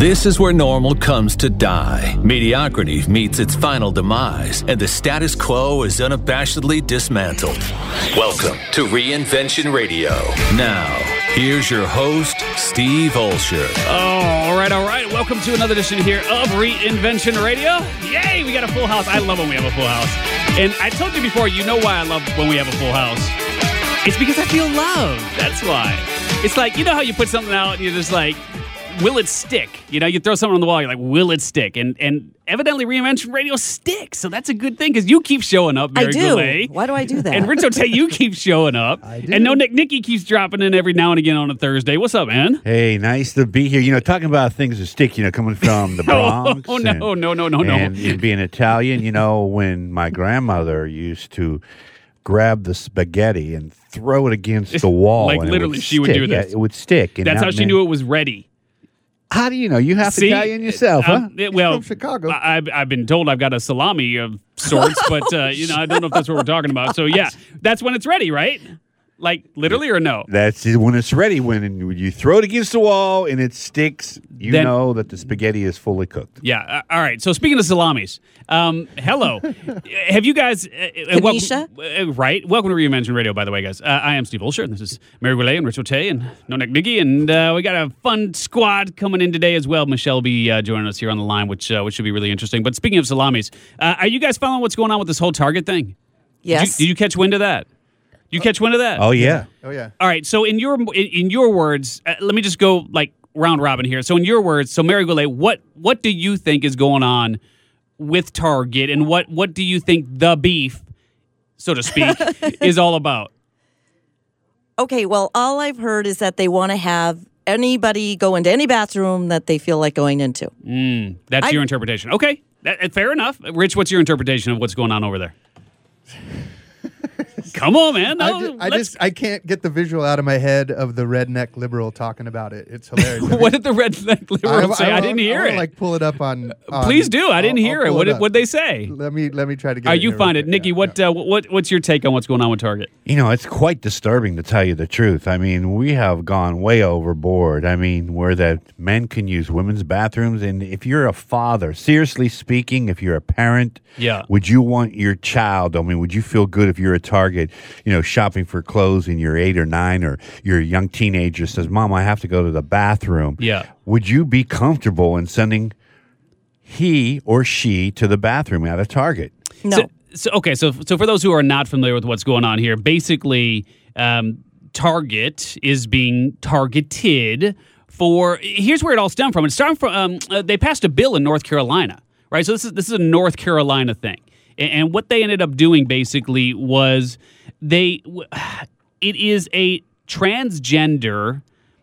This is where normal comes to die. Mediocrity meets its final demise, and the status quo is unabashedly dismantled. Welcome to Reinvention Radio. Now, here's your host, Steve Olsher. All right. Welcome to another edition here of Reinvention Radio. Yay, we got a full house. I love when we have a full house. And I told you before, you know why I love when we have a full house. It's because I feel love. That's why. It's like, you know how you put something out and you're just like, will it stick? You know, you throw something on the wall, you're like, will it stick? And evidently Reinvention Radio sticks, so that's a good thing, because you keep showing up, Mary Goulet. Why do I do that? And Rich O'Tay, you keep showing up. I do. And Nikki keeps dropping in every now and again on a Thursday. What's up, man? Hey, nice to be here. You know, talking about things that stick, you know, coming from the Bronx. No. And being Italian, you know, when my grandmother used to grab the spaghetti and throw it against the wall. Like, and literally, she would do this. Yeah, it would stick. And That's how she knew it was ready. How do you know? You have Italian yourself, huh? Well, from Chicago. I've been told I've got a salami of sorts, but you know, I don't know if that's what we're talking about. So yeah, that's when it's ready, right? Like literally, or no? That's when it's ready. When you throw it against the wall and it sticks, then, know that the spaghetti is fully cooked. Yeah. All right. So speaking of salamis, hello. Have you guys? Right. Welcome to Reinvention Radio, by the way, guys. I am Steve Olsher, and this is Mary Goulet and Rich O'Tay and Nikki, and we got a fun squad coming in today as well. Michelle will be joining us here on the line, which should be really interesting. But speaking of salamis, are you guys following what's going on with this whole Target thing? Yes. Did you catch wind of that? You catch wind of that? Oh yeah. All right. So in your words, let me just go like round robin here. So in your words, so Mary Goulet, what do you think is going on with Target, and what do you think the beef, so to speak, is all about? Okay. Well, all I've heard is that they want to have anybody go into any bathroom that they feel like going into. That's your interpretation. Okay. Fair enough. Rich, what's your interpretation of what's going on over there? Come on, man. No, I can't get the visual out of my head of the redneck liberal talking about it. It's hilarious. What did the redneck liberal say? I didn't hear it. Like pull it up on. Please do. I didn't hear it. What'd they say? Let me try to get. You find it, Nikki. What's your take on what's going on with Target? You know, it's quite disturbing, to tell you the truth. I mean, we have gone way overboard. I mean, where that men can use women's bathrooms, and if you're a father, seriously speaking, if you're a parent, would you want your child? I mean, would you feel good if you're a Target, you know, shopping for clothes and you're 8 or 9, or you're a young teenager says, "Mom, I have to go to the bathroom." Yeah. Would you be comfortable in sending he or she to the bathroom out of Target? No. So for those who are not familiar with what's going on here, basically, Target is being targeted for. Here's where it all stemmed from. It stemmed from they passed a bill in North Carolina, right? So this is a North Carolina thing. And what they ended up doing basically was it is a transgender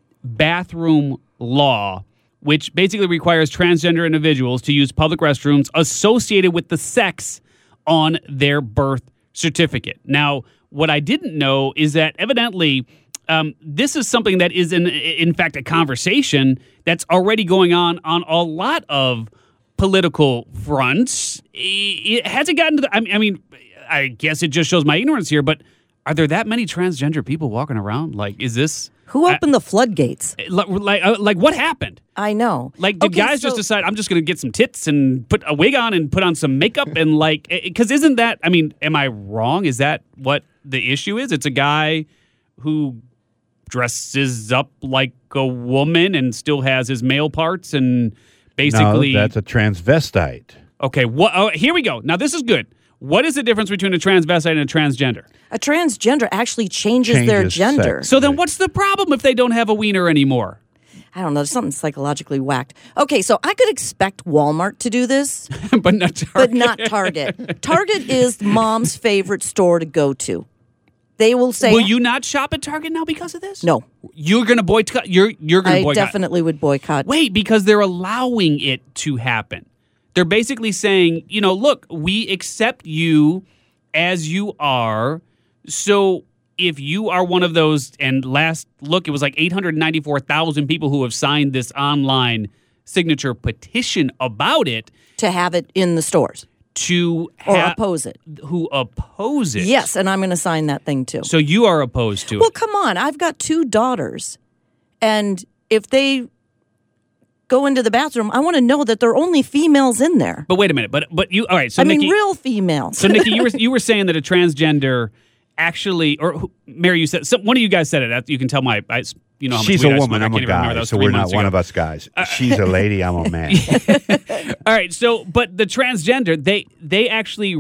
bathroom law, which basically requires transgender individuals to use public restrooms associated with the sex on their birth certificate. Now, what I didn't know is that evidently this is something that is in fact a conversation that's already going on a lot of political fronts. It hasn't gotten to the. I mean, I guess it just shows my ignorance here. But are there that many transgender people walking around? Like, is this who opened the floodgates? Like what happened? I know. Like, did guys just decide I'm just going to get some tits and put a wig on and put on some makeup and like? Because isn't that? I mean, am I wrong? Is that what the issue is? It's a guy who dresses up like a woman and still has his male parts and. Basically, no, that's a transvestite. Okay, here we go. Now, this is good. What is the difference between a transvestite and a transgender? A transgender actually changes their gender. Sex. So then what's the problem if they don't have a wiener anymore? I don't know. There's something psychologically whacked. Okay, so I could expect Walmart to do this. But not Target. But not Target. Target is mom's favorite store to go to. They will say, will you not shop at Target now because of this? No. You're going to boycott? You're going to boycott? I definitely would boycott. Wait, because they're allowing it to happen. They're basically saying, you know, look, we accept you as you are. So if you are one of those, and last look, it was like 894,000 people who have signed this online signature petition about it. To have it in the stores. Or oppose it. Who oppose it? Yes, and I'm going to sign that thing too. So you are opposed to it? Well, come on. I've got 2 daughters. And if they go into the bathroom, I want to know that there are only females in there. But wait a minute. But you all right? So I Nikki, mean, real females. So Nikki, you were saying that a transgender actually, or Mary, you said one of you guys said it. You can tell you know how much She's weed a I woman. smoke. I'm a guy, so we're not one of us guys. She's a lady. I'm a man. All right. So, but the transgender, they actually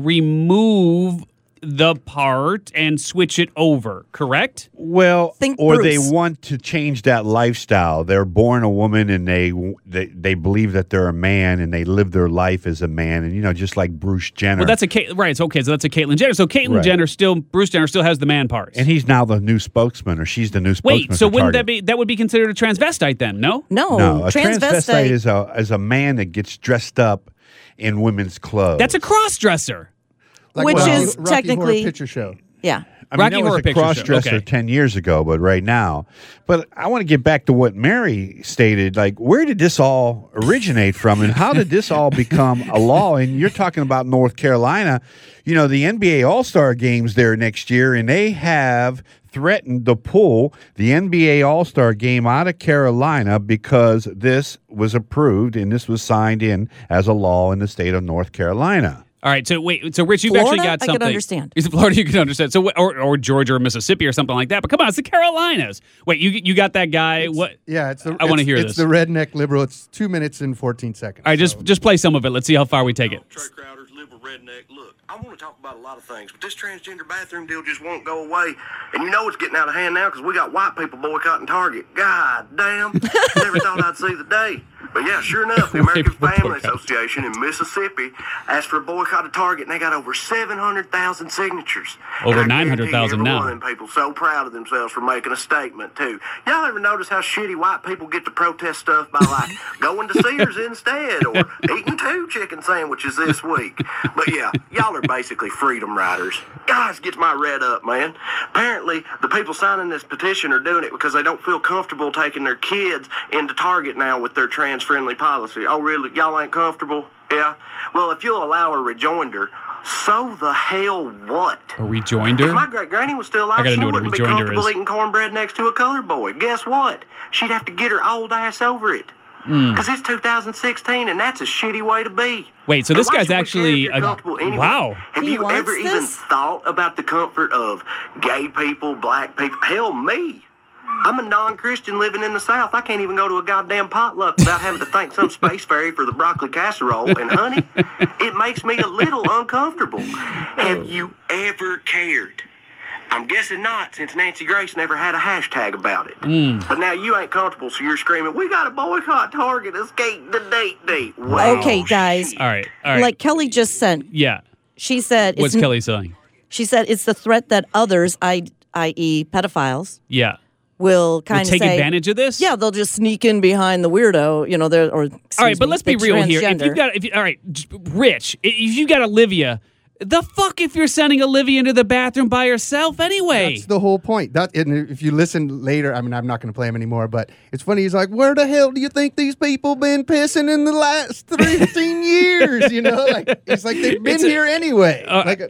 remove the part and switch it over, correct? Well, Think or Bruce. they want to change that lifestyle. They're born a woman and they believe that they're a man and they live their life as a man. And, just like Bruce Jenner. Well, that's right. It's okay. So that's a Caitlyn Jenner. So Caitlyn Right. Bruce Jenner still has the man parts. And he's now the new spokesman, or she's the new spokesman. Wait, so for wouldn't Target. that would be considered a transvestite then? No. No, a transvestite transvestite. is a man that gets dressed up in women's clothes. That's a cross-dresser. Like Which Rocky- is Rocky technically- Horror Picture Show. Yeah. I mean, Rocky that was Horror a Picture Show. cross-dresser Okay. 10 years ago, but right now. But I want to get back to what Mary stated. Like, where did this all originate from, and how did this all become a law? And you're talking about North Carolina. The NBA All-Star Games there next year, and they have threatened to pull the NBA All-Star Game out of Carolina because this was approved and this was signed in as a law in the state of North Carolina. All right, so wait, so Rich, you've Florida, actually got I something. can understand. Is it Florida? You can understand. So, or Georgia or Mississippi or something like that. But come on, it's the Carolinas. Wait, you got that guy? What? Yeah, I want to hear It's this. the redneck liberal. It's 2 minutes and 14 seconds. All right, just play some of it. Let's see how far we take it. Trey Crowder's liberal redneck. Look, I want to talk about a lot of things, but this transgender bathroom deal just won't go away. And it's getting out of hand now because we got white people boycotting Target. God damn. Never thought I'd see the day. But yeah, sure enough, the American People Family boycott. Association in Mississippi asked for a boycott of Target, and they got over 700,000 signatures. Over And I guarantee 900,000 every now. one of them people so proud of themselves for making a statement, too. Y'all ever notice how shitty white people get to protest stuff by, like, going to Sears instead or eating 2 chicken sandwiches this week? But yeah, y'all are basically freedom riders. Guys, gets my red up, man. Apparently, the people signing this petition are doing it because they don't feel comfortable taking their kids into Target now with their trans-friendly policy. Oh, really? Y'all ain't comfortable? Yeah? Well, if you'll allow a rejoinder, so the hell what? A rejoinder? If my great-granny was still I alive, gotta she know what a wouldn't be rejoinder comfortable is. eating cornbread next to a colored boy. Guess what? She'd have to get her old ass over it. Hmm. Because it's 2016, and that's a shitty way to be. Wait, so And this why guy's should we care actually if you're comfortable anyway? wow. Have He you wants ever even this? thought about the comfort of gay people, black people? Hell, me. I'm a non-Christian living in the South. I can't even go to a goddamn potluck without having to thank some space fairy for the broccoli casserole. And honey, it makes me a little uncomfortable. Have you ever cared? I'm guessing not, since Nancy Grace never had a hashtag about it. But now you ain't comfortable, so you're screaming, "We got to boycott Target, escape the date." Well, Okay, guys. All right. Like Kelly just sent, Yeah. she said, What's it's, Kelly saying? she said it's the threat that others, i.e. pedophiles, Yeah. will We'll kind of take say, advantage of this? yeah, they'll just sneak in behind the weirdo, All right, but let's be real here. If you've got, all right, Rich, if you got Olivia, the fuck if you're sending Olivia into the bathroom by herself anyway? That's the whole point. And if you listen later, I mean, I'm not going to play him anymore, but it's funny. He's like, where the hell do you think these people been pissing in the last 13 years? Like, it's like they've been here anyway.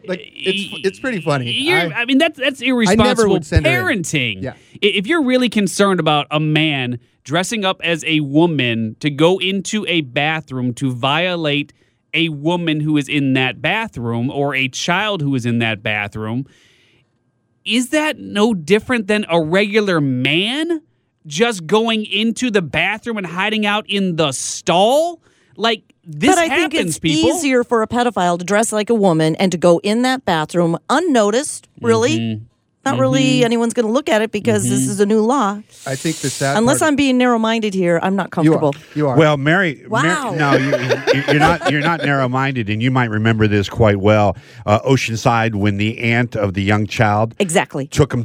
It's pretty funny. I mean, that's irresponsible would send her in. parenting. Yeah. If you're really concerned about a man dressing up as a woman to go into a bathroom to violate a woman who is in that bathroom or a child who is in that bathroom, is that no different than a regular man just going into the bathroom and hiding out in the stall? Like, this But I happens, think it's people. easier for a pedophile to dress like a woman and to go in that bathroom unnoticed, really. Mm-hmm. Not really anyone's going to look at it because this is a new law. I think the sad Unless part, I'm being narrow-minded here, I'm not you comfortable. are. You are. Well, Mary, Wow. no, you're not narrow-minded, and you might remember this quite well. Oceanside, when the aunt of the young child Exactly.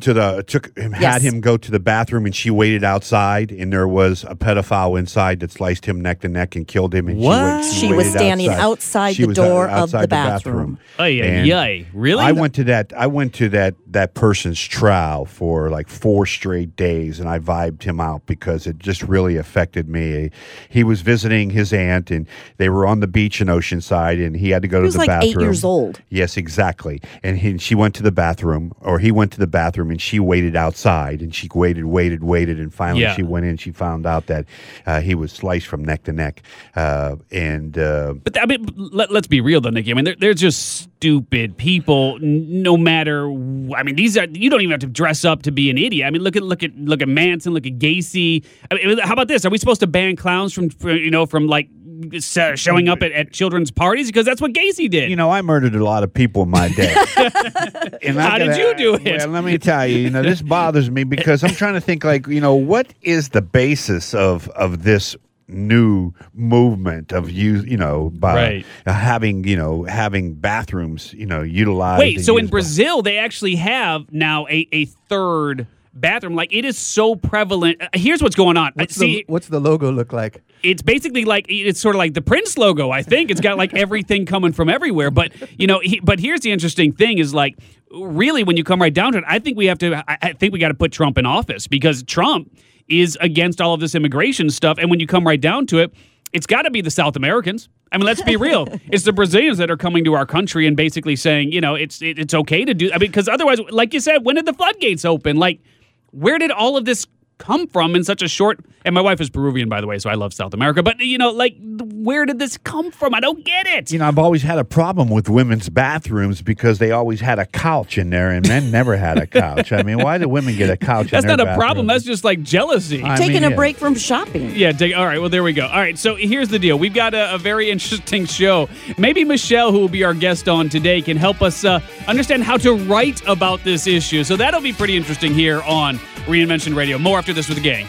had him go to the bathroom, and she waited outside, and there was a pedophile inside that sliced him neck to neck and killed him. And What? She was waited standing outside She the was door of outside the bathroom. Ay, ay, And ay. Really? I went to that person person's trial for like 4 straight days, and I vibed him out because it just really affected me. He was visiting his aunt, and they were on the beach in Oceanside, and he had to go to the bathroom. He was like 8 years old. Yes, exactly. And she went to the bathroom, or he went to the bathroom, and she waited outside, and she waited, and finally she went in. She found out that he was sliced from neck to neck. But I mean, let's be real though, Nikki. I mean, they're just stupid people. No matter, I mean, you don't even have to dress up to be an idiot. I mean, look at Manson, look at Gacy. I mean, how about this? Are we supposed to ban clowns from like showing up at children's parties? Because that's what Gacy did. You know, I murdered a lot of people in my day. And How did you do it? Well, let me tell you, this bothers me because I'm trying to think like, what is the basis of this new movement of having bathrooms, utilized. Wait, so in Brazil, they actually have now a third bathroom. Like, it is so prevalent. Here's what's going on. What's the logo look like? It's basically like, it's sort of like the Prince logo, I think. It's got like everything coming from everywhere. But, but here's the interesting thing is like, really, when you come right down to it, I think we got to put Trump in office because Trump is against all of this immigration stuff. And when you come right down to it, it's got to be the South Americans. I mean, let's be real. It's the Brazilians that are coming to our country and basically saying, it's okay to do. I mean, because otherwise, like you said, when did the floodgates open? Like, where did all of this come from in such a short? And my wife is Peruvian, by the way, so I love South America. But where did this come from? I don't get it. I've always had a problem with women's bathrooms because they always had a couch in there, and men never had a couch. I mean, why do women get a couch? That's in their not a bathroom? problem. That's just like jealousy. Taking a break from shopping. Yeah. All right. Well, there we go. All right. So here's the deal. We've got a very interesting show. Maybe Michelle, who will be our guest on today, can help us understand how to write about this issue. So that'll be pretty interesting here on Reinvention Radio. More after this with the gang.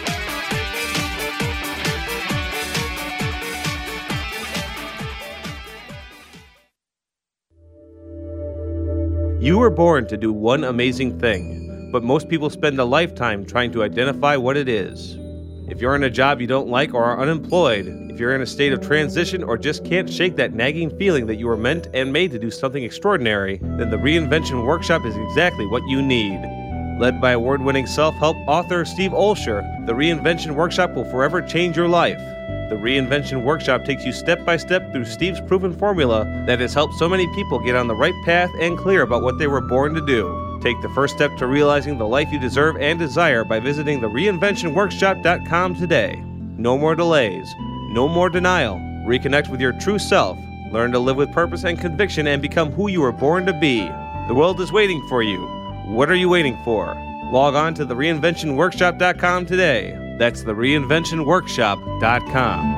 You were born to do one amazing thing, but most people spend a lifetime trying to identify what it is. If you're in a job you don't like or are unemployed, if you're in a state of transition or just can't shake that nagging feeling that you were meant and made to do something extraordinary, then the Reinvention Workshop is exactly what you need. Led by award-winning self-help author Steve Olsher, the Reinvention Workshop will forever change your life. The Reinvention Workshop takes you step by step through Steve's proven formula that has helped so many people get on the right path and clear about what they were born to do. Take the first step to realizing the life you deserve and desire by visiting thereinventionworkshop.com today. No more delays. No more denial. Reconnect with your true self. Learn to live with purpose and conviction and become who you were born to be. The world is waiting for you. What are you waiting for? Log on to thereinventionworkshop.com today. That's thereinventionworkshop.com.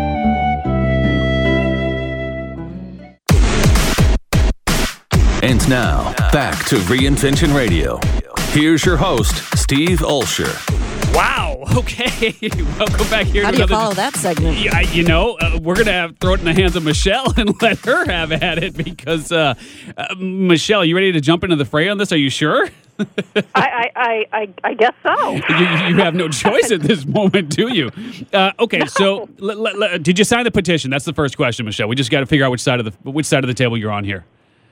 And now, back to Reinvention Radio. Here's your host, Steve Olsher. Wow. Okay. Welcome back here. How do you follow that segment? Yeah, we're going to throw it in the hands of Michelle and let her have at it because, Michelle, you ready to jump into the fray on this? Are you sure? I guess so. You have no choice at this moment, do you? Okay, no. So did you sign the petition? That's the first question, Michelle. We just got to figure out which side of the table you're on here.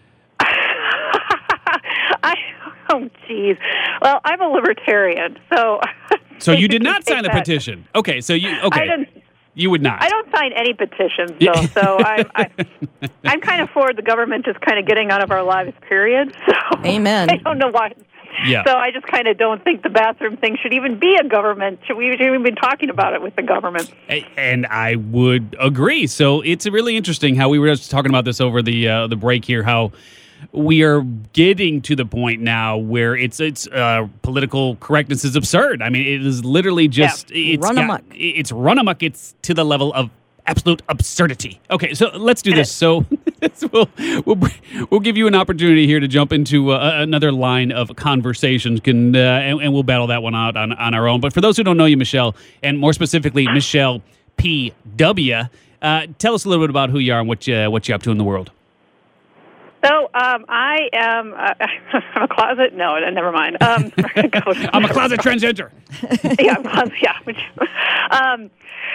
Oh, geez. Well, I'm a libertarian, so. So you did not sign the petition. Okay, so you You would not. I don't sign any petitions, though. So I'm kind of for the government just kind of getting out of our lives, period. So Amen. I don't know why. Yeah. So I just kind of don't think the bathroom thing should even be a government. We should even be talking about it with the government. And I would agree. So it's really interesting how we were just talking about this over the break here, how we are getting to the point now where it's political correctness is absurd. I mean, it is literally just run amok. It's run amok. It's to the level of absolute absurdity. Okay, so let's do this. So we'll give you an opportunity here to jump into another line of conversations, and we'll battle that one out on our own. But for those who don't know you, Michelle, and more specifically Michelle P.W., tell us a little bit about who you are and what you're up to in the world. So I am I'm a closet. No, never mind. I'm a closet transgender. Yeah, I'm closet. Yeah.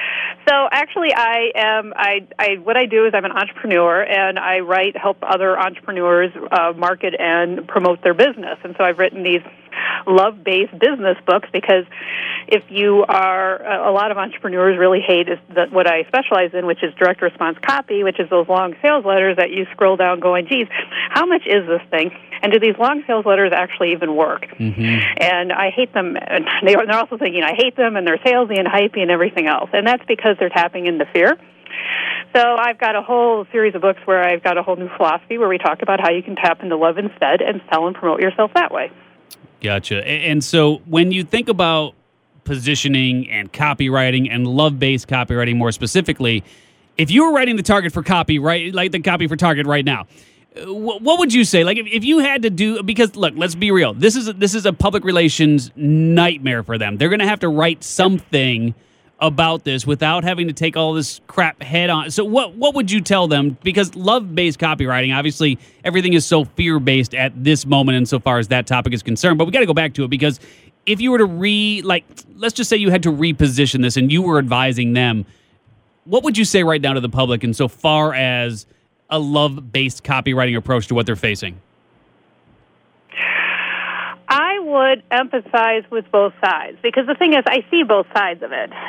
So actually, what I do is I'm an entrepreneur, and I help other entrepreneurs market and promote their business. And so I've written these love-based business books because if you are, a lot of entrepreneurs really hate is what I specialize in, which is direct response copy, which is those long sales letters that you scroll down going, geez, how much is this thing? And do these long sales letters actually even work? Mm-hmm. And I hate them. And they're also thinking, I hate them, and they're salesy and hypey and everything else. And that's because they're tapping into fear. So I've got a whole series of books where I've got a whole new philosophy where we talk about how you can tap into love instead and sell and promote yourself that way. Gotcha. And so when you think about positioning and copywriting and love-based copywriting more specifically, if you were writing the target for copy, right, like the copy for target right now, what would you say? Like if you had to do, because look, let's be real. This is a public relations nightmare for them. They're going to have to write something about this without having to take all this crap head on. So what would you tell them? Because love-based copywriting, obviously everything is so fear-based at this moment insofar as that topic is concerned. But we got to go back to it because if you were to let's just say you had to reposition this and you were advising them, what would you say right now to the public insofar as a love-based copywriting approach to what they're facing? I would emphasize with both sides because the thing is, I see both sides of it.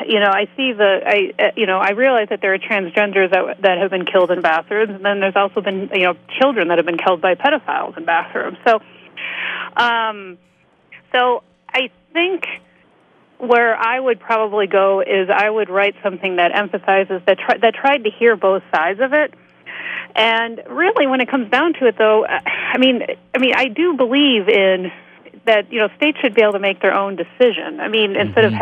I realize that there are transgenders that have been killed in bathrooms, and then there's also been children that have been killed by pedophiles in bathrooms. So I think where I would probably go is I would write something that emphasizes that tried to hear both sides of it. And really, when it comes down to it, though, I do believe in that. States should be able to make their own decision. Instead of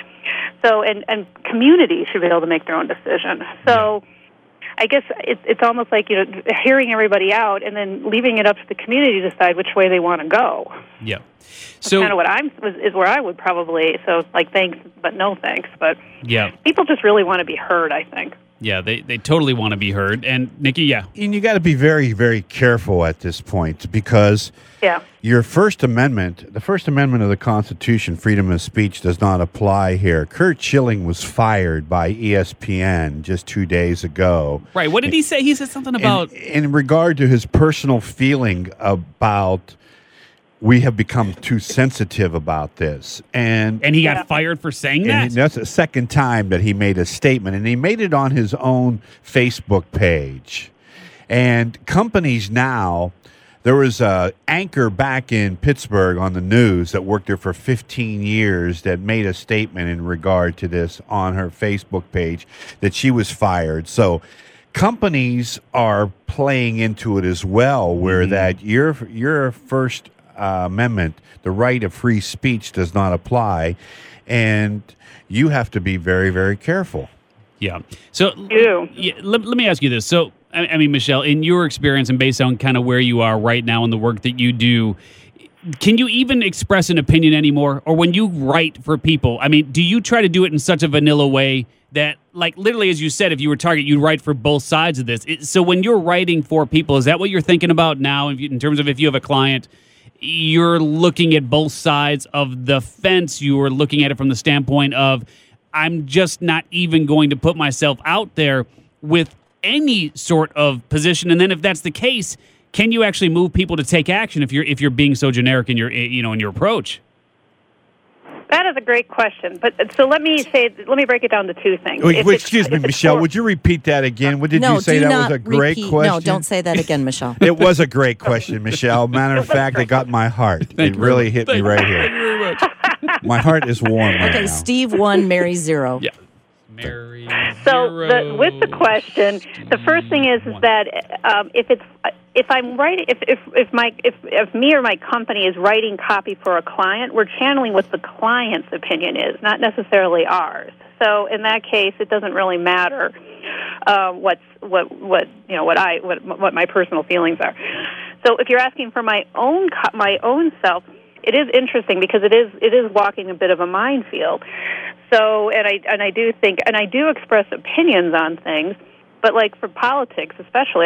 and communities should be able to make their own decision. So, I guess it's almost like hearing everybody out and then leaving it up to the community to decide which way they want to go. Yeah. So kind of is where I would probably thanks but no thanks. But yeah, people just really want to be heard, I think. Yeah, they totally want to be heard. And Nikki, yeah. And you got to be very, very careful at this point because your First Amendment, the First Amendment of the Constitution, freedom of speech, does not apply here. Curt Schilling was fired by ESPN just 2 days ago. Right. What did he say? He said something about... In regard to his personal feeling about... We have become too sensitive about this. And he got fired for saying that? And that's the second time that he made a statement. And he made it on his own Facebook page. And companies now, there was an anchor back in Pittsburgh on the news that worked there for 15 years that made a statement in regard to this on her Facebook page that she was fired. So companies are playing into it as well, where that your First Amendment, the right of free speech, does not apply, and you have to be very, very careful. Yeah. So let me ask you this. So, Michelle, in your experience and based on kind of where you are right now in the work that you do, can you even express an opinion anymore? Or when you write for people, do you try to do it in such a vanilla way that, like, literally, as you said, if you were Target, you'd write for both sides of this? So when you're writing for people, is that what you're thinking about now in terms of if you have a client, you're looking at both sides of the fence? You are looking at it from the standpoint of, I'm just not even going to put myself out there with any sort of position. And then if that's the case, can you actually move people to take action if you're being so generic in your in your approach? That is a great question. But so let me break it down to two things. Excuse me, Michelle, would you repeat that again? What did you say? That was a great question. No, don't say that again, Michelle. It was a great question, Michelle. Matter of fact, it got my heart. It really hit me right here. Thank you very much. My heart is warm right now. Okay, Steve 1, Mary 0. Yeah. Mary So 0. with the question, the first thing is that if me or my company is writing copy for a client, we're channeling what the client's opinion is, not necessarily ours. So in that case, it doesn't really matter what my personal feelings are. So if you're asking for my own self, it is interesting because it is walking a bit of a minefield. So and I do express opinions on things, but like for politics especially,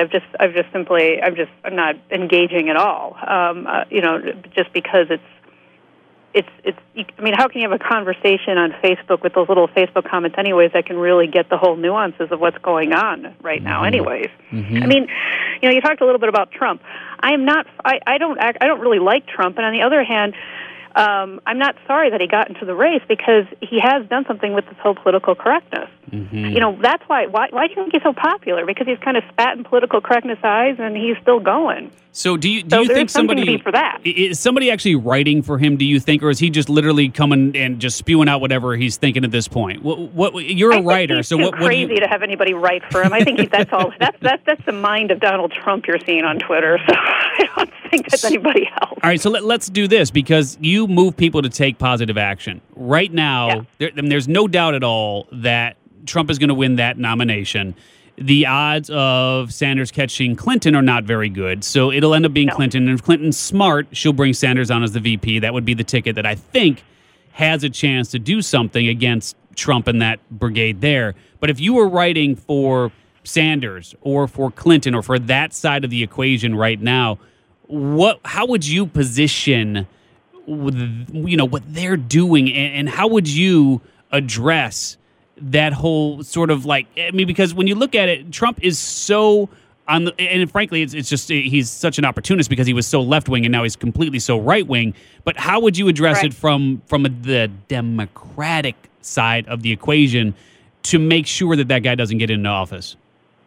I'm not engaging at all. Just because I mean, how can you have a conversation on Facebook with those little Facebook comments anyways that can really get the whole nuances of what's going on right now anyways? I mean, you talked a little bit about Trump. I don't really like Trump, and on the other hand, I'm not sorry that he got into the race because he has done something with this whole political correctness. That's why do you think he's so popular? Because he's kind of spat in political correctness eyes, and he's still going. So do you think somebody for that? Is somebody actually writing for him? Do you think, or is he just literally coming and just spewing out whatever he's thinking at this point? What you're a writer, he's so too what? Crazy to have anybody write for him. I think that's all. That's the mind of Donald Trump you're seeing on Twitter. So I don't think that's anybody else. All right, so let's do this because you move people to take positive action right now. There's no doubt at all that Trump is going to win that nomination. The odds of Sanders catching Clinton are not very good, so it'll end up being Clinton. And if Clinton's smart, she'll bring Sanders on as the VP. That would be the ticket that I think has a chance to do something against Trump and that brigade there. But if you were writing for Sanders or for Clinton or for that side of the equation right now, how would you position what they're doing, and how would you address that whole sort of because when you look at it, Trump is so and frankly, it's just he's such an opportunist because he was so left wing and now he's completely so right wing. But how would you address it from the Democratic side of the equation to make sure that guy doesn't get into office?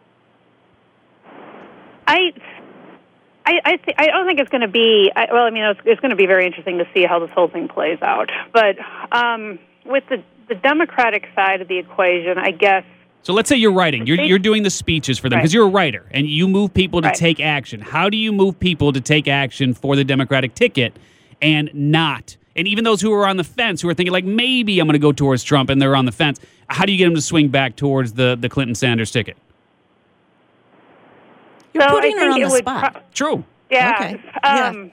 I don't think it's going to be. It's going to be very interesting to see how this whole thing plays out. But with the Democratic side of the equation, I guess. So let's say you're writing. You're doing the speeches for them because you're a writer and you move people to take action. How do you move people to take action for the Democratic ticket and not? And even those who are on the fence, who are thinking maybe I'm going to go towards Trump and they're on the fence, how do you get them to swing back towards the Clinton-Sanders ticket? You're putting her on the spot. True. Yeah. Okay.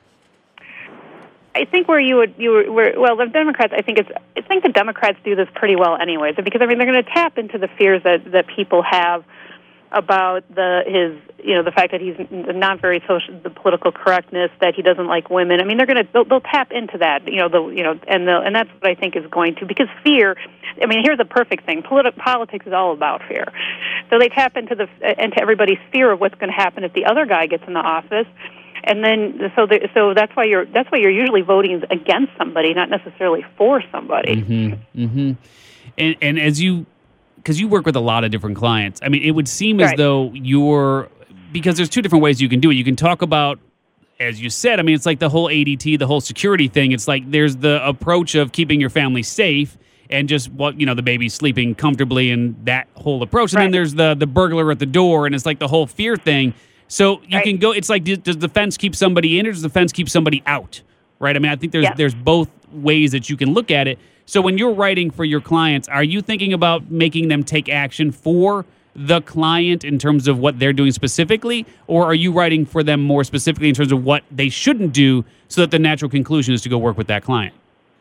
I think the Democrats. I think the Democrats do this pretty well, anyways, because they're going to tap into the fears that people have about the fact that he's not very social, the political correctness, that he doesn't like women. I mean, they'll tap into that, and that's what I think is going to, because fear. I mean, here's a perfect thing. Politics is all about fear. So they tap into everybody's fear of what's going to happen if the other guy gets in the office. And then, so that's why you're usually voting against somebody, not necessarily for somebody. And because you work with a lot of different clients, I mean, it would seem as though because there's two different ways you can do it. You can talk about, as you said, I mean, it's like the whole ADT, the whole security thing. It's like there's the approach of keeping your family safe and just the baby sleeping comfortably and that whole approach. And then there's the burglar at the door, and it's like the whole fear thing. So you can go. It's like, does the fence keep somebody in, or does the fence keep somebody out? Right. I mean, I think there's both ways that you can look at it. So when you're writing for your clients, are you thinking about making them take action for the client in terms of what they're doing specifically, or are you writing for them more specifically in terms of what they shouldn't do, so that the natural conclusion is to go work with that client?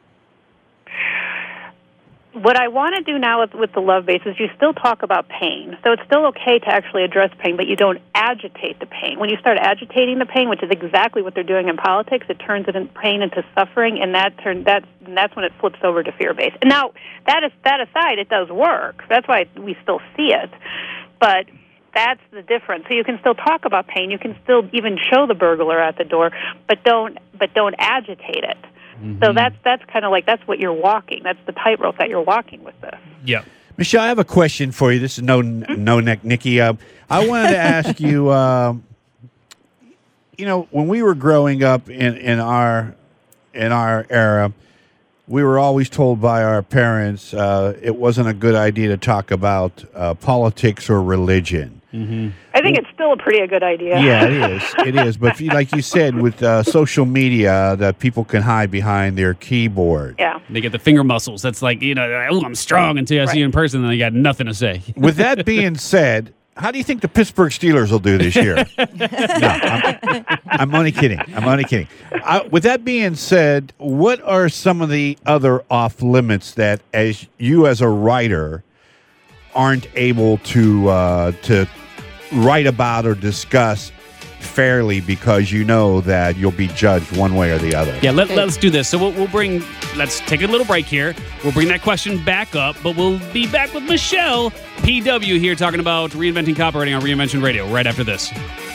What I want to do now with the love base is you still talk about pain. So it's still okay to actually address pain, but you don't agitate the pain. When you start agitating the pain, which is exactly what they're doing in politics, it turns pain into suffering, and that's when it flips over to fear-based. And now, that aside, it does work. That's why we still see it. But that's the difference. So you can still talk about pain. You can still even show the burglar at the door, but don't agitate it. So that's kind of that's what you're walking. That's the tightrope that you're walking with this. Yeah. Michelle, I have a question for you. This is no neck, Nikki. I wanted to ask you. When we were growing up in our era, we were always told by our parents it wasn't a good idea to talk about politics or religion. I think it's still a pretty good idea. Yeah, it is. It is. But like you said, with social media, that people can hide behind their keyboard. Yeah. They get the finger muscles. That's like, I'm strong until I see you in person, and they got nothing to say. With that being said, how do you think the Pittsburgh Steelers will do this year? No, I'm only kidding. With that being said, what are some of the other off limits that, as a writer, aren't able to write about or discuss fairly because you know that you'll be judged one way or the other. Yeah, let's do this. So let's take a little break here. We'll bring that question back up, but we'll be back with Michelle PW here talking about reinventing copywriting on Reinvention Radio right after this.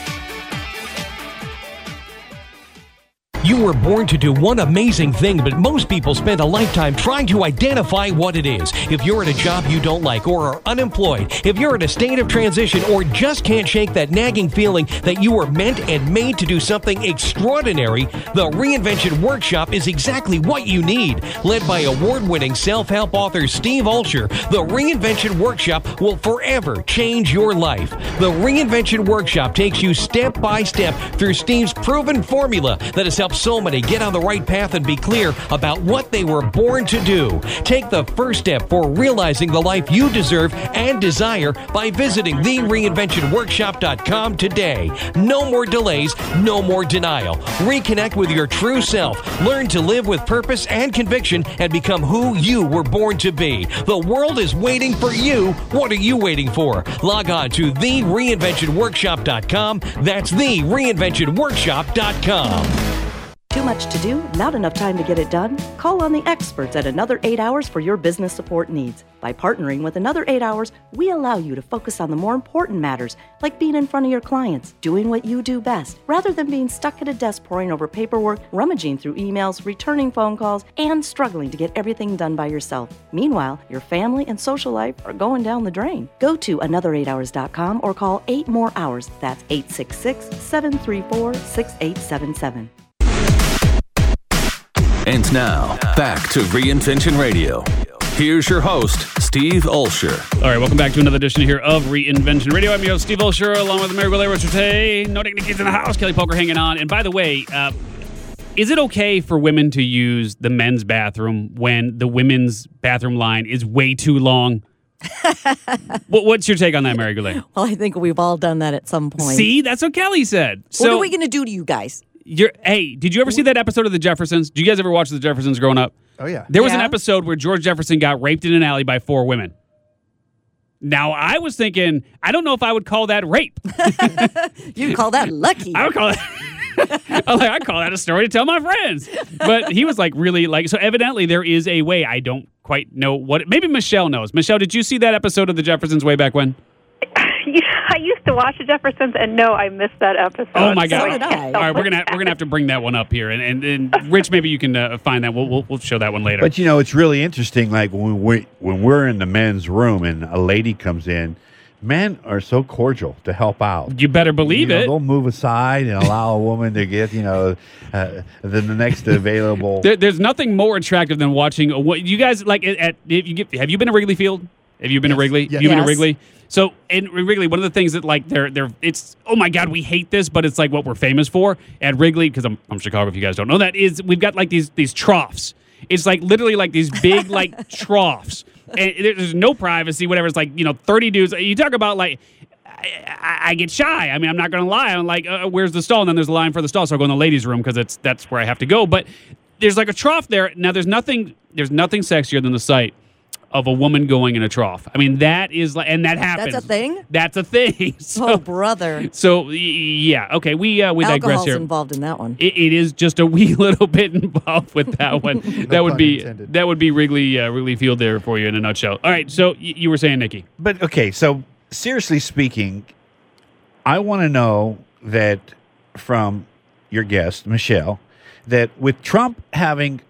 You were born to do one amazing thing, but most people spend a lifetime trying to identify what it is. If you're at a job you don't like or are unemployed, if you're in a state of transition or just can't shake that nagging feeling that you were meant and made to do something extraordinary, the Reinvention Workshop is exactly what you need. Led by award-winning self-help author Steve Olsher, the Reinvention Workshop will forever change your life. The Reinvention Workshop takes you step by step through Steve's proven formula that has helped so many get on the right path and be clear about what they were born to do. Take the first step for realizing the life you deserve and desire by visiting thereinventionworkshop.com today. No more delays, no more denial. Reconnect with your true self. Learn to live with purpose and conviction and become who you were born to be. The world is waiting for you. What are you waiting for? Log on to thereinventionworkshop.com. That's thereinventionworkshop.com. Too much to do? Not enough time to get it done? Call on the experts at Another 8 Hours for your business support needs. By partnering with Another 8 Hours, we allow you to focus on the more important matters, like being in front of your clients, doing what you do best, rather than being stuck at a desk poring over paperwork, rummaging through emails, returning phone calls, and struggling to get everything done by yourself. Meanwhile, your family and social life are going down the drain. Go to another8hours.com or call 8 more hours. That's 866-734-6877. And now, back to Reinvention Radio. Here's your host, Steve Olsher. All right, welcome back to another edition here of Reinvention Radio. I'm your host, Steve Olsher, along with Mary Guillermo Today. No Nikki's in the house. Kelly Poker hanging on. And by the way, is it okay for women to use the men's bathroom when the women's bathroom line is way too long? What's your take on that, Mary Guillermo? Well, I think we've all done that at some point. See, that's what Kelly said. What are we going to do to you guys? Hey, did you ever see that episode of The Jeffersons? Did you guys ever watch The Jeffersons growing up? Oh, yeah. There was an episode where George Jefferson got raped in an alley by 4 women. Now, I was thinking, I don't know if I would call that rape. You'd call that lucky. I would call it... I'd call that a story to tell my friends. But he was like really like... So evidently there is a way. I don't quite know what... Maybe Michelle knows. Michelle, did you see that episode of The Jeffersons way back when? I used to watch The Jeffersons, and no, I missed that episode. Oh my God! So did I. All right, we're gonna have to bring that one up here, and Rich, maybe you can find that. We'll show that one later. But it's really interesting. Like when we're in the men's room and a lady comes in, men are so cordial to help out. You better believe it. They'll move aside and allow a woman to get the next available. There's nothing more attractive than watching what you guys like. Have you been to Wrigley Field? Have you been to Wrigley? Yes. You've been to Wrigley? So in Wrigley, one of the things that like it's oh my God, we hate this, but it's like what we're famous for at Wrigley, because I'm from Chicago, if you guys don't know that, is we've got like these troughs. It's like literally like these big like troughs. And there's no privacy, whatever. It's like, 30 dudes. You talk about like I get shy. I mean, I'm not going to lie. I'm like, where's the stall? And then there's a line for the stall, so I go in the ladies' room because that's where I have to go. But there's like a trough there. Now, there's nothing sexier than the sight of a woman going in a trough. I mean, that is like, and that happens. That's a thing? That's a thing. So, oh, brother. So, yeah. Okay, we digress Alcohol's here. involved in that one. It is just a wee little bit involved with that one. That would be Wrigley Field there for you in a nutshell. All right, so you were saying, Nikki. But okay, so seriously speaking, I want to know that from your guest, Michelle, that with Trump having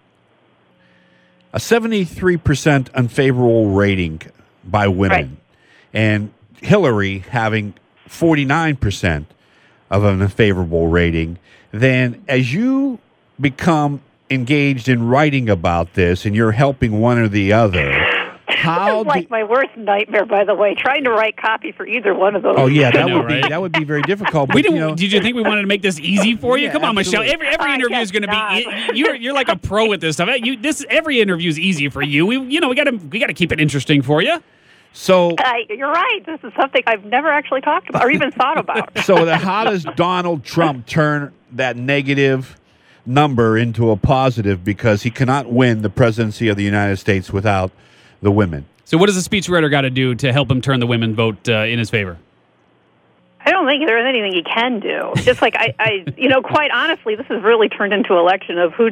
a 73% unfavorable rating by women, right, and Hillary having 49% of an unfavorable rating, then as you become engaged in writing about this and you're helping one or the other, This is like my worst nightmare, by the way, trying to write copy for either one of those. Oh yeah, that know, would be right? that would be very difficult. But, Did you think we wanted to make this easy for you? Yeah, Come on, Michelle. absolutely. Every interview is going to be. You're like a pro at this stuff. Every interview is easy for you. We got to keep it interesting for you. So you're right. This is something I've never actually talked about or even thought about. So how does Donald Trump turn that negative number into a positive, because he cannot win the presidency of the United States without the women? So what does a speechwriter got to do to help him turn the women vote in his favor? I don't think there's anything you can do. Just like I quite honestly, this has really turned into an election of who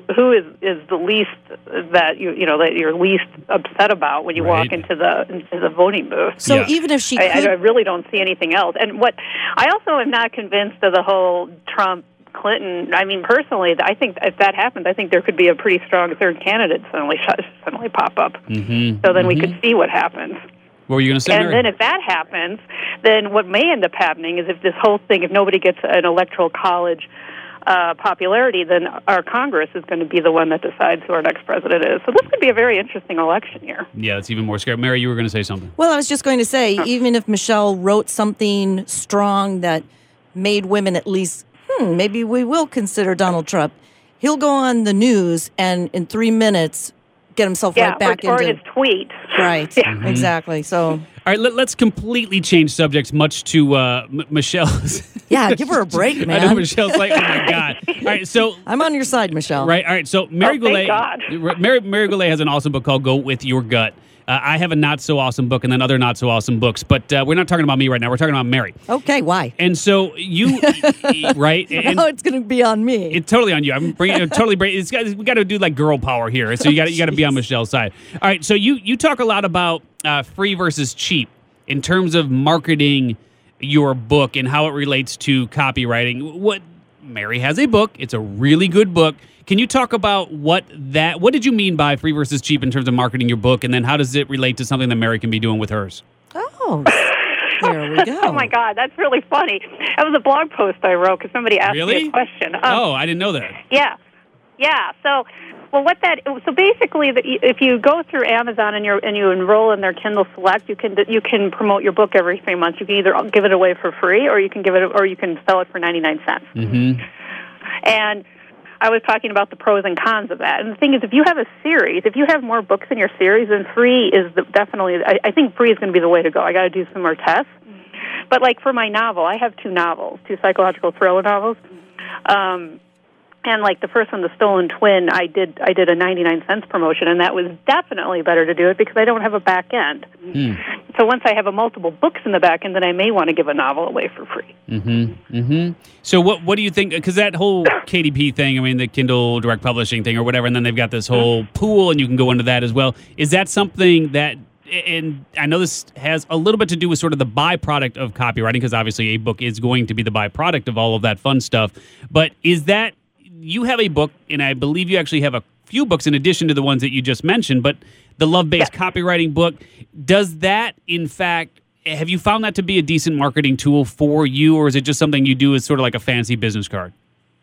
is the least that that you're least upset about when you walk into the voting booth. So even if she could, I really don't see anything else. And what I also am not convinced of the whole Trump Clinton. I mean, personally, I think if that happens, I think there could be a pretty strong third candidate suddenly pop up. Mm-hmm. So then we could see what happens. What were you going to say, And Mary? then if that happens, then what may end up happening is if this whole thing, if nobody gets an electoral college popularity, then our Congress is going to be the one that decides who our next president is. So this could be a very interesting election year. Yeah, it's even more scary. Mary, you were going to say something. well, I was just going to say, even if Michelle wrote something strong that made women at least, maybe we will consider Donald Trump, he'll go on the news and in 3 minutes get himself right back or into his tweet. Right, exactly. So, All right, let's completely change subjects, much to Michelle's. yeah, give her a break, man. I know Michelle's like, oh my God. All right, so. I'm on your side, Michelle. Right, all right. So Mary Goulet, thank God. Mary Goulet has an awesome book called Go With Your Gut. I have a not so awesome book and then other not so awesome books, but we're not talking about me right now. We're talking about Mary. Okay, why? And so you, right? And No, it's going to be on me. it's totally on you. I'm bringing we got to do like girl power here. So you got to be on Michelle's side. All right. So you talk a lot about free versus cheap in terms of marketing your book and how it relates to copywriting. Mary has a book. It's a really good book. Can you talk about what did you mean by free versus cheap in terms of marketing your book, and then how does it relate to something that Mary can be doing with hers? Oh, there we go. Oh my God, that's really funny. That was a blog post I wrote because somebody asked me a question. I didn't know that. Yeah. So, so basically, if you go through Amazon and you enroll in their Kindle Select, you can promote your book every 3 months. You can either give it away for free, or you can sell it for 99 cents. Mm-hmm. And I was talking about the pros and cons of that. And the thing is, if you have a series, if you have more books in your series, then free is definitely. I think free is going to be the way to go. I got to do some more tests. But like for my novel, I have 2 psychological thriller novels. And like the first one, The Stolen Twin, I did a 99 cents promotion, and that was definitely better to do it because I don't have a back end. So once I have multiple books in the back end, then I may want to give a novel away for free. Mm-hmm. Mm-hmm. So what do you think? Because that whole KDP thing, I mean, the Kindle Direct Publishing thing or whatever, and then they've got this whole pool, and you can go into that as well. Is that something that, and I know this has a little bit to do with sort of the byproduct of copywriting, because obviously a book is going to be the byproduct of all of that fun stuff, but is that, you have a book, and I believe you actually have a few books in addition to the ones that you just mentioned, but the love-based copywriting book, does that, in fact, have you found that to be a decent marketing tool for you, or is it just something you do as sort of like a fancy business card?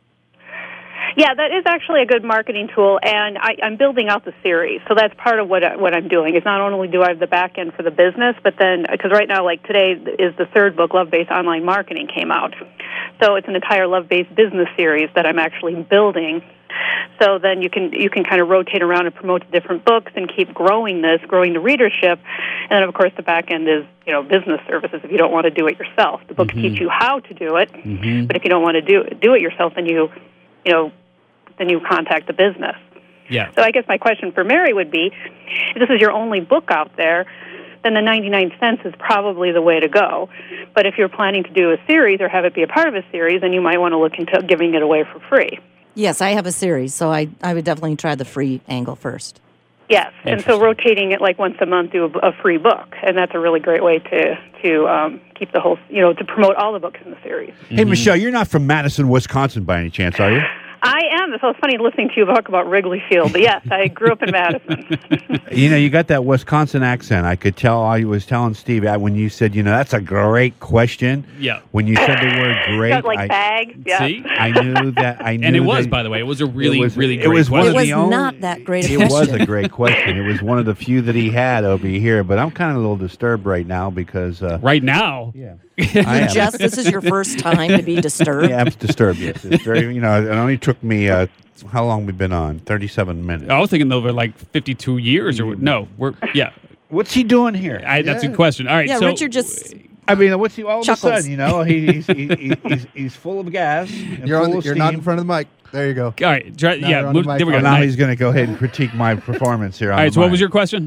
Yeah, that is actually a good marketing tool, and I'm building out the series. So that's part of what I'm doing. Is not only do I have the back end for the business, but then, because right now, like today is the 3rd book, Love-Based Online Marketing, came out. So it's an entire love-based business series that I'm actually building. So then you can kind of rotate around and promote the different books and keep growing the readership. And then, of course, the back end is, business services if you don't want to do it yourself. The books teach you how to do it, but if you don't want to do it yourself, then you contact the business. Yeah. So I guess my question for Mary would be, if this is your only book out there, then the 99 cents is probably the way to go. But if you're planning to do a series or have it be a part of a series, then you might want to look into giving it away for free. Yes, I have a series, so I would definitely try the free angle first. Yes, and so rotating it like once a month, do a free book, and that's a really great way to keep the whole, to promote all the books in the series. Hey, Michelle, you're not from Madison, Wisconsin by any chance, are you? I am. So it's funny listening to you talk about Wrigley Field, but yes, I grew up in Madison. You got that Wisconsin accent. I could tell. I was telling Steve when you said, that's a great question. Yeah. When you said the word great, bag. Yeah. See? I knew that. And it was, by the way, it was a really great It was question. not that great a It question. was a great question. It was one of the few that he had over here. But I'm kind of a little disturbed right now because. Right now? Yeah. I am. Jess, this is your first time to be disturbed? Yeah, I'm disturbed. Yes, it's very. It only took me. How long we've been on? 37 minutes. I was thinking over like 52 years or no. What's he doing here? That's a question. All right. Yeah, so, Richard just. I mean, what's he all chuckles. of a sudden? He's full of gas. And You're full of not in steam. front of the mic. There you go. All right. Now you're on the mic. There we go. Now he's going to go ahead and critique my performance here. All right. So what was your question?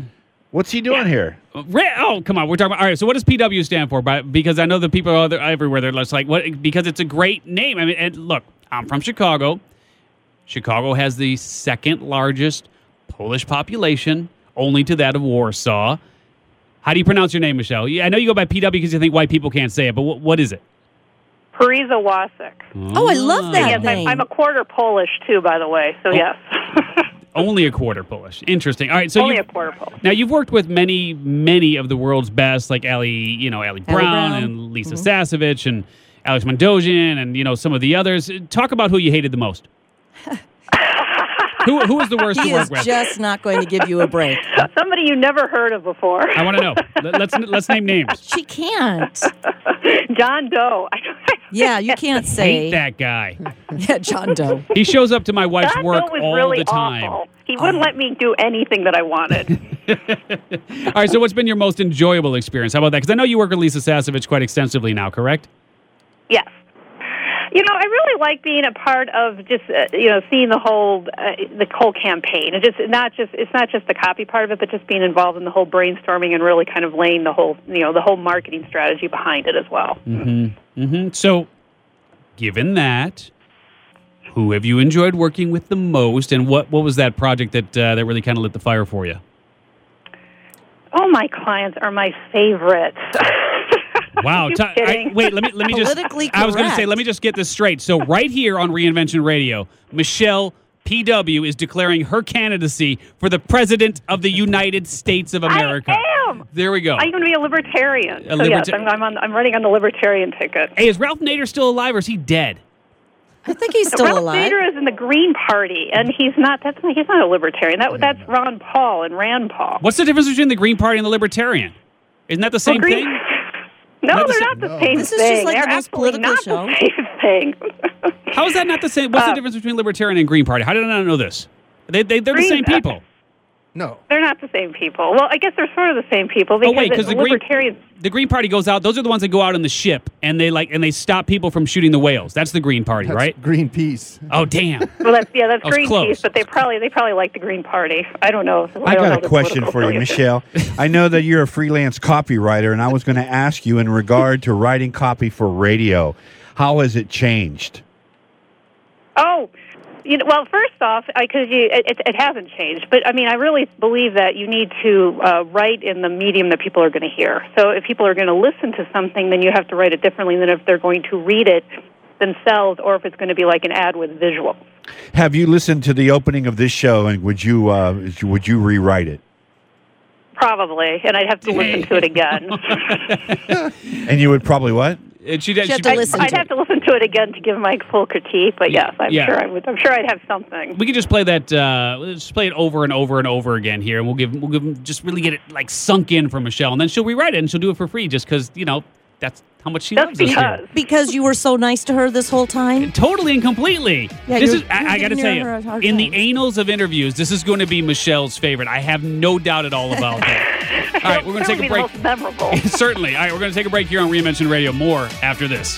What's he doing here? Oh, come on. We're talking about. All right. So, what does PW stand for? Because I know the people are everywhere. They're just like, what? Because it's a great name. I mean, and look, I'm from Chicago. Chicago has the second largest Polish population, only to that of Warsaw. How do you pronounce your name, Michelle? I know you go by PW because you think white people can't say it, but what is it? Parisa Wasik. Oh, I love that Yes, name. I'm a quarter Polish, too, by the way, so yes. Only a quarter Polish. Interesting. All right, so Only a quarter Polish. Now, you've worked with many of the world's best, like Allie Brown and Lisa Sasevich and Alex Mandossian and, some of the others. Talk about who you hated the most. Who was the worst to work with? He is just not going to give you a break. Somebody you never heard of before. I want to know. Let's name names. She can't. John Doe. Yeah, you can't say. Hate that guy. Yeah, John Doe. He shows up to my wife's John work Doe was all really the time. Awful. He wouldn't let me do anything that I wanted. All right, so what's been your most enjoyable experience? How about that? Because I know you work with Lisa Sasevich quite extensively now, correct? Yes. I really like being a part of just seeing the whole campaign. It's not just the copy part of it, but just being involved in the whole brainstorming and really kind of laying the whole marketing strategy behind it as well. Mm-hmm. Mm-hmm. So, given that, who have you enjoyed working with the most, and what was that project that really kind of lit the fire for you? Oh, my clients are my favorites. Wow. Wait, let me just. I was going to say, let me just get this straight. So right here on Reinvention Radio, Michelle PW is declaring her candidacy for the President of the United States of America. I am. There we go. I'm going to be a libertarian. Yes, I'm running on the libertarian ticket. Hey, is Ralph Nader still alive, or is he dead? I think he's still Ralph alive. Nader is in the Green Party, and he's not a libertarian. That's Ron Paul and Rand Paul. What's the difference between the Green Party and the Libertarian? Isn't that the same thing? No, they're not the same This thing. is just like they're the most absolutely political not show. the same thing. How is that not the same? What's the difference between Libertarian and Green Party? How did I not know this? They're the same people. No. They're not the same people. Well, I guess they're sort of the same people. Because the Libertarians... The Green Party goes out. Those are the ones that go out in the ship, and they stop people from shooting the whales. That's the Green Party, That's right? Greenpeace. Oh, damn. Well, that's Greenpeace, close. but they probably like the Green Party. I don't know. I got a question for you, Michelle. I know that you're a freelance copywriter, and I was going to ask you in regard to writing copy for radio, how has it changed? Oh, well, first off, because it hasn't changed, but I mean, I really believe that you need to write in the medium that people are going to hear. So if people are going to listen to something, then you have to write it differently than if they're going to read it themselves, or if it's going to be like an ad with visual. Have you listened to the opening of this show, and would you rewrite it? Probably, and I'd have to listen to it again. And you would probably what? I'd have to listen to it again to give my full critique, but yes, I'm sure I would. I'm sure I'd have something. We could just play that. Just play it over and over and over again here, and we'll give just really get it like sunk in for Michelle, and then she'll rewrite it and she'll do it for free, just because that's how much she loves us here. Because you were so nice to her this whole time? Totally and completely. Yeah, I got to tell you, in the annals of interviews, this is going to be Michelle's favorite. I have no doubt at all about that. All right, we're going to take a break. The most memorable. Certainly. All right, we're going to take a break here on Reinvention Radio. More after this.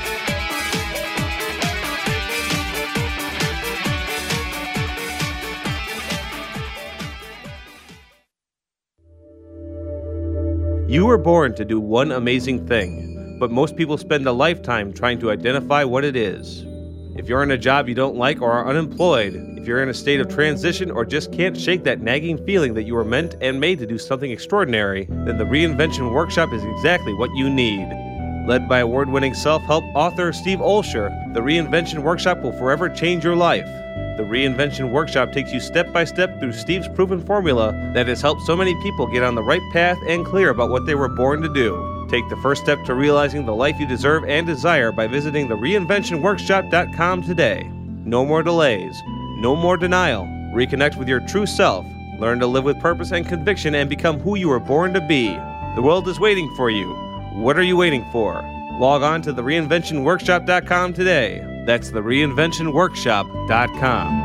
You were born to do one amazing thing, but most people spend a lifetime trying to identify what it is. If you're in a job you don't like or are unemployed, if you're in a state of transition or just can't shake that nagging feeling that you were meant and made to do something extraordinary, then the Reinvention Workshop is exactly what you need. Led by award-winning self-help author Steve Olsher, the Reinvention Workshop will forever change your life. The Reinvention Workshop takes you step by step through Steve's proven formula that has helped so many people get on the right path and clear about what they were born to do. Take the first step to realizing the life you deserve and desire by visiting the reinventionworkshop.com today. No more delays. No more denial. Reconnect with your true self. Learn to live with purpose and conviction and become who you were born to be. The world is waiting for you. What are you waiting for? Log on to the reinventionworkshop.com today. That's the reinventionworkshop.com.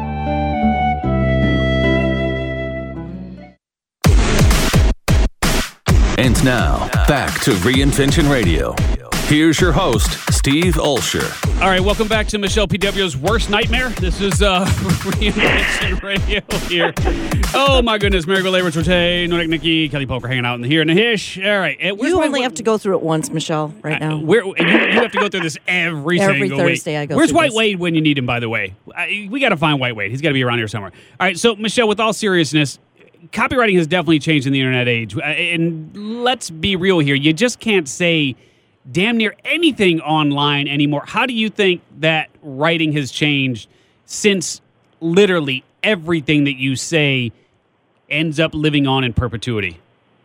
And now, back to Reinvention Radio. Here's your host, Steve Olsher. All right, welcome back to Michelle PW's Worst Nightmare. This is Reinvention Radio here. Oh, my goodness. Marigold Labor, Torte, Nordic Nikki, Kelly Poker hanging out in here in the Hish. All right. You only have to go through it once, Michelle, right now. You have to go through this every single Thursday week. I go Where's through White this. Wade when you need him, by the way? We got to find White Wade. He's got to be around here somewhere. All right, so, Michelle, with all seriousness, copywriting has definitely changed in the internet age. And let's be real here. You just can't say damn near anything online anymore. How do you think that writing has changed since literally everything that you say ends up living on in perpetuity?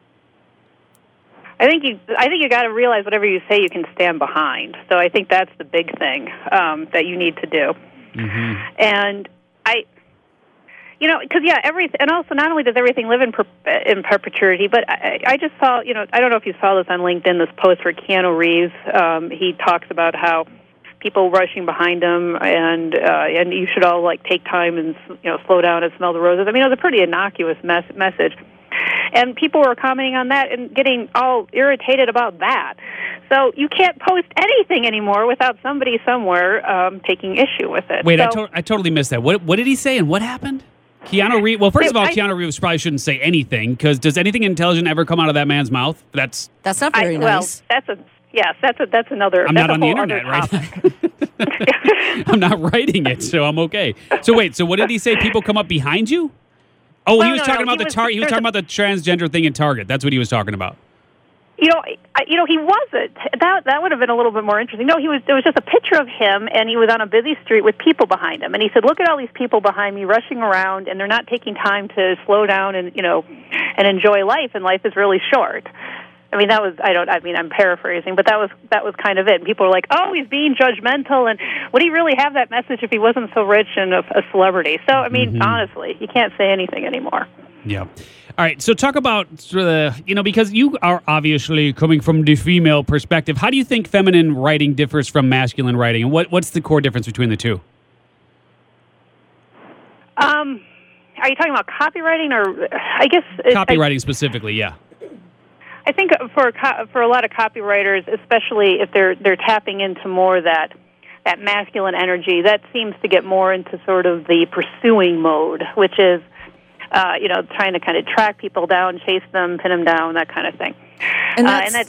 I think you got to realize whatever you say you can stand behind. So I think that's the big thing that you need to do. Mm-hmm. And because and also not only does everything live in perpetuity, but I just saw, I don't know if you saw this on LinkedIn, this post for Keanu Reeves. He talks about how people rushing behind him, and you should all take time and slow down and smell the roses. I mean, it was a pretty innocuous message, and people were commenting on that and getting all irritated about that. So you can't post anything anymore without somebody somewhere taking issue with it. Wait, so, I totally missed that. What did he say and what happened? Keanu Reeves. Well, first of all, Keanu Reeves probably shouldn't say anything, because does anything intelligent ever come out of that man's mouth? That's not very nice. Well, that's another. I'm that's not on the internet, right? I'm not writing it, so I'm okay. So wait, so what did he say? People come up behind you? Oh, he was talking about he was talking about the transgender thing in Target. That's what he was talking about. He wasn't. That would have been a little bit more interesting. No, there was just a picture of him, and he was on a busy street with people behind him. And he said, "Look at all these people behind me rushing around, and they're not taking time to slow down and and enjoy life. And life is really short." I mean, I'm paraphrasing, but that was kind of it. And people were like, "Oh, he's being judgmental, and would he really have that message if he wasn't so rich and a celebrity?" So, I mean, honestly, you can't say anything anymore. Yeah. All right. So talk about because you are obviously coming from the female perspective. How do you think feminine writing differs from masculine writing, and what's the core difference between the two? Are you talking about copywriting, or I guess copywriting specifically? Yeah. I think for a lot of copywriters, especially if they're tapping into more that masculine energy, that seems to get more into sort of the pursuing mode, which is trying to kind of track people down, chase them, pin them down, that kind of thing. And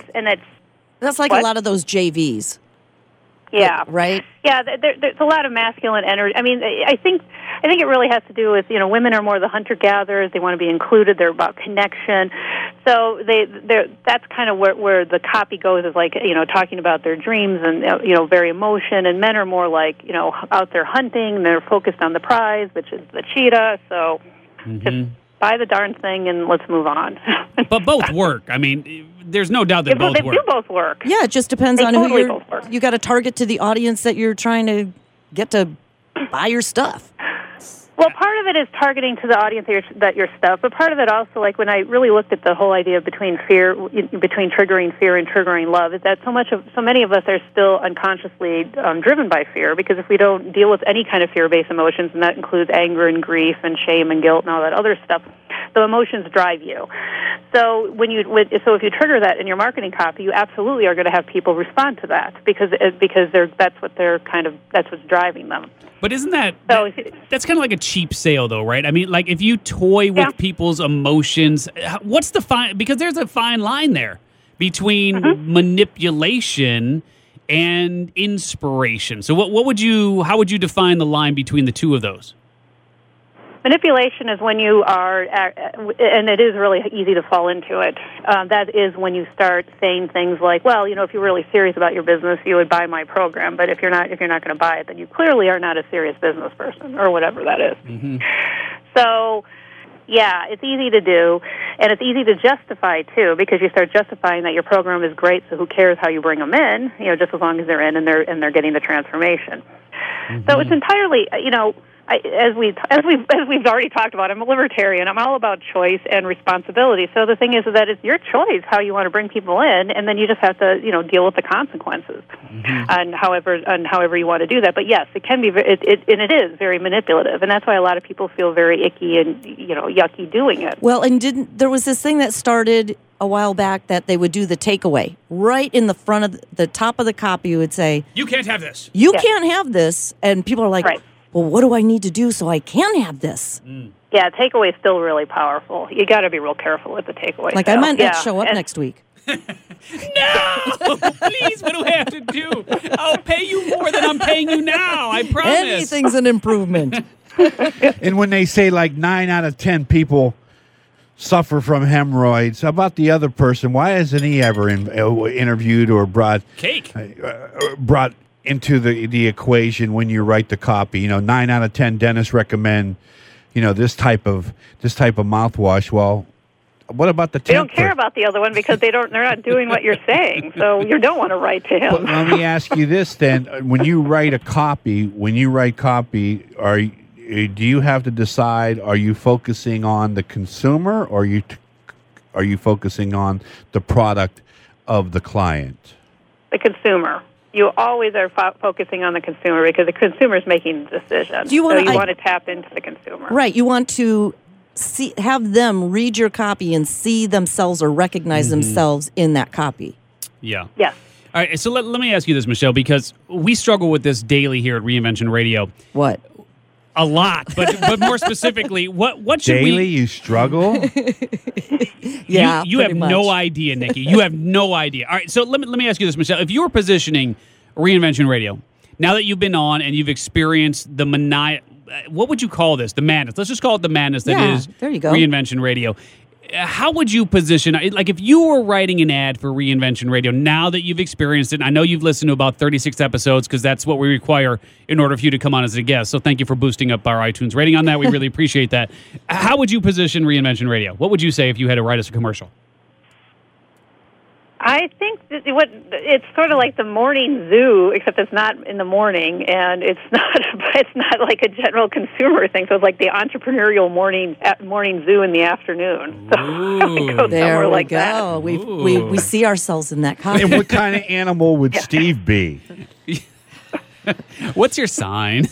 that's like what? a lot of those JVs. Yeah. Right? Yeah, there's a lot of masculine energy. I mean, I think it really has to do with, women are more the hunter-gatherers. They want to be included. They're about connection. So that's kind of where the copy goes, is talking about their dreams and, very emotion. And men are more out there hunting. They're focused on the prize, which is the cheetah. So just buy the darn thing and let's move on. But both work. I mean, there's no doubt that both they work. do both work. Yeah, it just depends on totally who you got to target to the audience that you're trying to get to buy your stuff. Well, part of it is targeting to the audience that your stuff, but part of it also, when I really looked at the whole idea between triggering fear and triggering love, is that so many of us are still unconsciously driven by fear, because if we don't deal with any kind of fear-based emotions, and that includes anger and grief and shame and guilt and all that other stuff, the emotions drive you. So if you trigger that in your marketing copy, you absolutely are going to have people respond to that, because that's what's driving them. But isn't that's kind of like a cheap sale, though, right? I mean, if you toy with people's emotions, what's the fine? Because there's a fine line there between manipulation and inspiration. So how would you define the line between the two of those? Manipulation is when you are, and it is really easy to fall into it. That is when you start saying things like, "Well, if you're really serious about your business, you would buy my program. But if you're not going to buy it, then you clearly are not a serious business person," or whatever that is. Mm-hmm. So, yeah, it's easy to do, and it's easy to justify too, because you start justifying that your program is great. So who cares how you bring them in? Just as long as they're in and they're getting the transformation. Mm-hmm. So it's entirely, as we've already talked about, I'm a libertarian. I'm all about choice and responsibility. So the thing is that it's your choice how you want to bring people in, and then you just have to, deal with the consequences, and however you want to do that. But yes, it can be, it is very manipulative, and that's why a lot of people feel very icky and yucky doing it. Well, and there was this thing that started a while back that they would do the takeaway right in the front of the top of the copy. You would say, "You can't have this. You can't have this," and people are like, right. Well, what do I need to do so I can have this? Yeah, takeaway is still really powerful. You got to be real careful with the takeaway. Like, I might not show up next week. No! Please, what do I have to do? I'll pay you more than I'm paying you now. I promise. Anything's an improvement. And when they say like 9 out of 10 people suffer from hemorrhoids, how about the other person? Why isn't he ever interviewed or brought into the equation when you write the copy? 9 out of 10 dentists recommend, this type of mouthwash. Well, what about the 10th? They don't care about the other one because they're not doing what you're saying. So you don't want to write to him. But let me ask you this then: when you write copy, do you have to decide? Are you focusing on the consumer, or are you focusing on the product of the client? The consumer. You always are focusing on the consumer because the consumer is making the decision. You want to tap into the consumer. Right. You want to have them read your copy and see themselves or recognize themselves in that copy. Yeah. Yes. All right. So let me ask you this, Michelle, because we struggle with this daily here at Reinvention Radio. What? A lot, but more specifically, what should daily you struggle? Yeah, you have no idea, Nikki. You have no idea. All right, so let me ask you this, Michelle. If you were positioning Reinvention Radio, now that you've been on and you've experienced the what would you call this? The madness. Let's just call it the madness that is there you go. Reinvention Radio. How would you position, like if you were writing an ad for Reinvention Radio, now that you've experienced it, and I know you've listened to about 36 episodes because that's what we require in order for you to come on as a guest. So thank you for boosting up our iTunes rating on that. We really appreciate that. How would you position Reinvention Radio? What would you say if you had to write us a commercial? I think it's sort of like the morning zoo, except it's not in the morning, and it's not like a general consumer thing. So it's like the entrepreneurial morning zoo in the afternoon. So there we like go. That. We see ourselves in that copy. And what kind of animal would Steve be? What's your sign?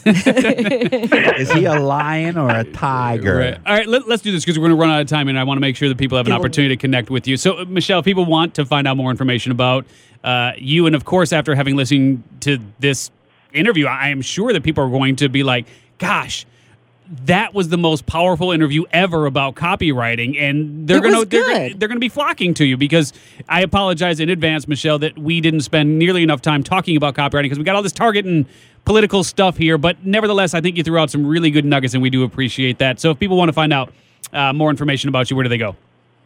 Is he a lion or a tiger? Right. All right, let's do this because we're going to run out of time, and I want to make sure that people have an opportunity to connect with you. So, Michelle, if people want to find out more information about you, and of course, after having listened to this interview, I am sure that people are going to be like, gosh, that was the most powerful interview ever about copywriting, and they're going to be flocking to you because I apologize in advance, Michelle, that we didn't spend nearly enough time talking about copywriting because we got all this Target and political stuff here, but nevertheless, I think you threw out some really good nuggets, and we do appreciate that. So if people want to find out more information about you, where do they go?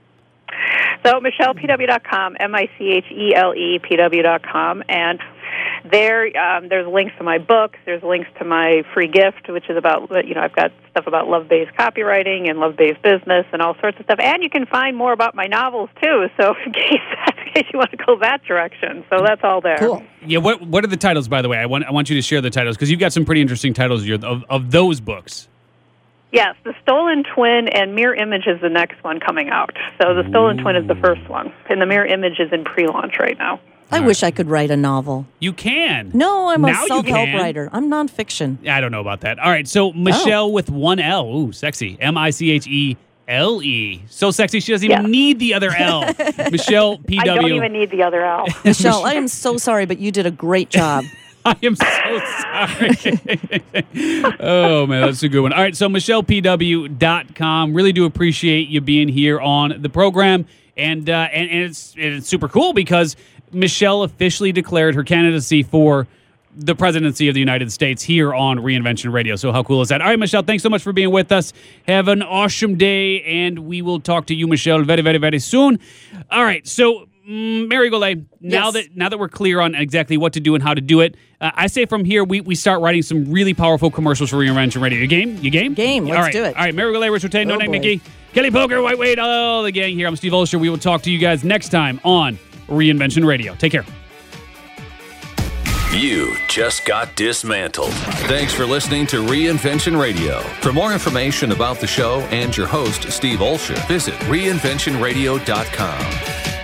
So MichellePW.com, MICHELEPW.com, and there's links to my books. There's links to my free gift, which is about, I've got stuff about love-based copywriting and love-based business and all sorts of stuff. And you can find more about my novels, too, so in case you want to go that direction. So that's all there. Cool. Yeah, what are the titles, by the way? I want you to share the titles, because you've got some pretty interesting titles of those books. Yes, The Stolen Twin and Mirror Image is the next one coming out. So The Stolen Twin is the first one, and the Mirror Image is in pre-launch right now. I wish I could write a novel. You can. No, I'm now a self-help writer. I'm nonfiction. I don't know about that. All right, so Michelle with one L. Ooh, sexy. MICHELE. So sexy, she doesn't even need the other L. Michelle PW. I don't even need the other L. Michelle, I am so sorry, but you did a great job. I am so sorry. Oh, man, that's a good one. All right, so MichellePW.com. Really do appreciate you being here on the program. And it's super cool because Michelle officially declared her candidacy for the presidency of the United States here on Reinvention Radio. So how cool is that? All right, Michelle, thanks so much for being with us. Have an awesome day, and we will talk to you, Michelle, very, very, very soon. All right, so Mary Golay, now that we're clear on exactly what to do and how to do it, I say from here we start writing some really powerful commercials for Reinvention Radio. You game? You game? Game. Let's do it. All right, Mary Golay, Rich Rotain, No Name Nikki, Kelly Poker, White Wade, all the gang here. I'm Steve Olsher. We will talk to you guys next time on Reinvention Radio. Take care. You just got dismantled. Thanks for listening to Reinvention Radio. For more information about the show and your host, Steve Olsher, visit reinventionradio.com.